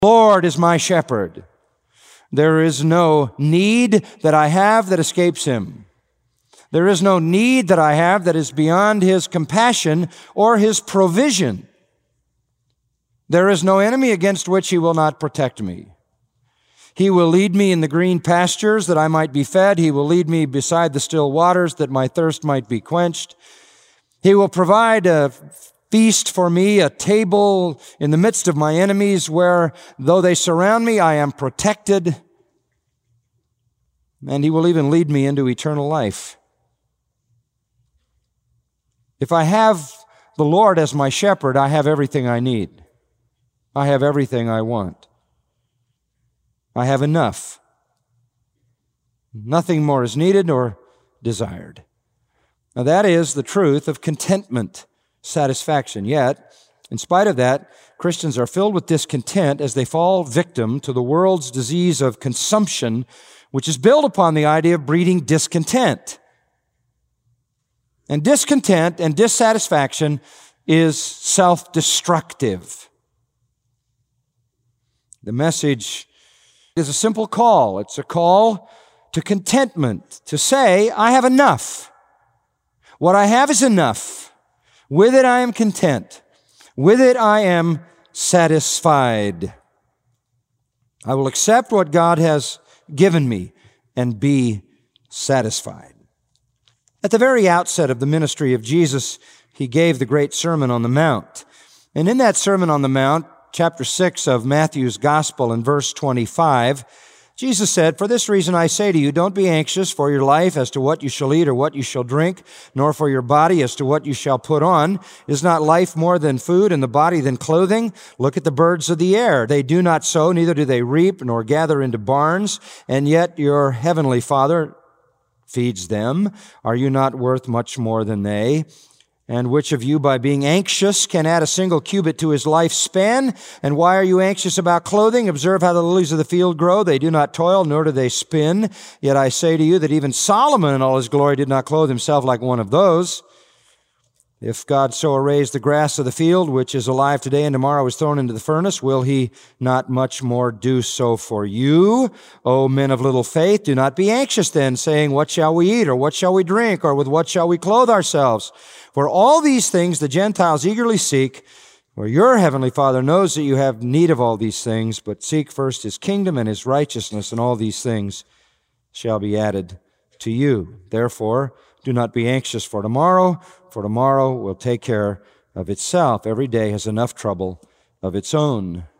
Lord is my shepherd. There is no need that I have that escapes him. There is no need that I have that is beyond his compassion or his provision. There is no enemy against which he will not protect me. He will lead me in the green pastures that I might be fed. He will lead me beside the still waters that my thirst might be quenched. He will provide a feast for me, a table in the midst of my enemies where, though they surround me, I am protected. And he will even lead me into eternal life. If I have the Lord as my shepherd, I have everything I need. I have everything I want. I have enough. Nothing more is needed or desired. Now that is the truth of contentment, satisfaction. Yet, in spite of that, Christians are filled with discontent as they fall victim to the world's disease of consumption, which is built upon the idea of breeding discontent. And discontent and dissatisfaction is self-destructive. The message is a simple call. It's a call to contentment, to say, I have enough. What I have is enough. With it I am content. With it I am satisfied. I will accept what God has given me and be satisfied. At the very outset of the ministry of Jesus, he gave the great Sermon on the Mount. And in that Sermon on the Mount, chapter 6 of Matthew's Gospel in verse 25, Jesus said, "For this reason I say to you, don't be anxious for your life as to what you shall eat or what you shall drink, nor for your body as to what you shall put on. Is not life more than food and the body than clothing? Look at the birds of the air. They do not sow, neither do they reap, nor gather into barns, and yet your heavenly Father feeds them. Are you not worth much more than they? And which of you, by being anxious, can add a single cubit to his lifespan? And why are you anxious about clothing? Observe how the lilies of the field grow. They do not toil, nor do they spin. Yet I say to you that even Solomon in all his glory did not clothe himself like one of those. If God so arrays the grass of the field, which is alive today and tomorrow is thrown into the furnace, will he not much more do so for you? O men of little faith, do not be anxious then, saying, what shall we eat, or what shall we drink, or with what shall we clothe ourselves? For all these things the Gentiles eagerly seek, for your heavenly Father knows that you have need of all these things, but seek first his kingdom and his righteousness, and all these things shall be added to you. Therefore, do not be anxious for tomorrow will take care of itself. Every day has enough trouble of its own.